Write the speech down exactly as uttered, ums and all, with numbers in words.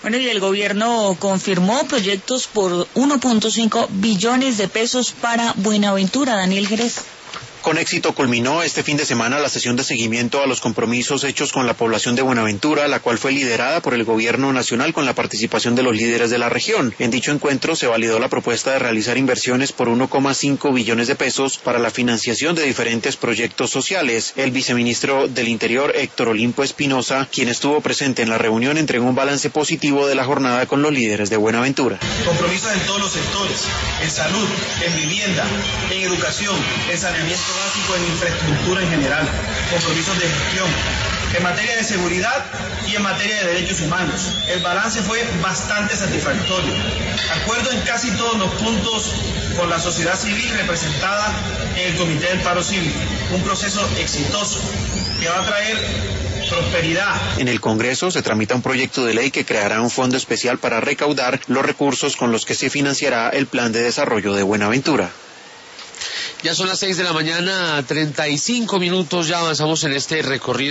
Bueno, y el gobierno confirmó proyectos por uno punto cinco billones de pesos para Buenaventura. Daniel Jerez. Con éxito culminó este fin de semana la sesión de seguimiento a los compromisos hechos con la población de Buenaventura, la cual fue liderada por el gobierno nacional con la participación de los líderes de la región. En dicho encuentro se validó la propuesta de realizar inversiones por uno coma cinco billones de pesos para la financiación de diferentes proyectos sociales. El viceministro del Interior, Héctor Olimpo Espinosa, quien estuvo presente en la reunión, entregó un balance positivo de la jornada con los líderes de Buenaventura. Compromisos en todos los sectores, en salud, en vivienda, en educación, en saneamiento básico, en infraestructura en general, compromisos de gestión, en materia de seguridad y en materia de derechos humanos. El balance fue bastante satisfactorio. Acuerdo en casi todos los puntos con la sociedad civil representada en el Comité del Paro Cívico. Un proceso exitoso que va a traer prosperidad. En el Congreso se tramita un proyecto de ley que creará un fondo especial para recaudar los recursos con los que se financiará el plan de desarrollo de Buenaventura. Ya son las seis de la mañana, treinta y cinco minutos, ya avanzamos en este recorrido.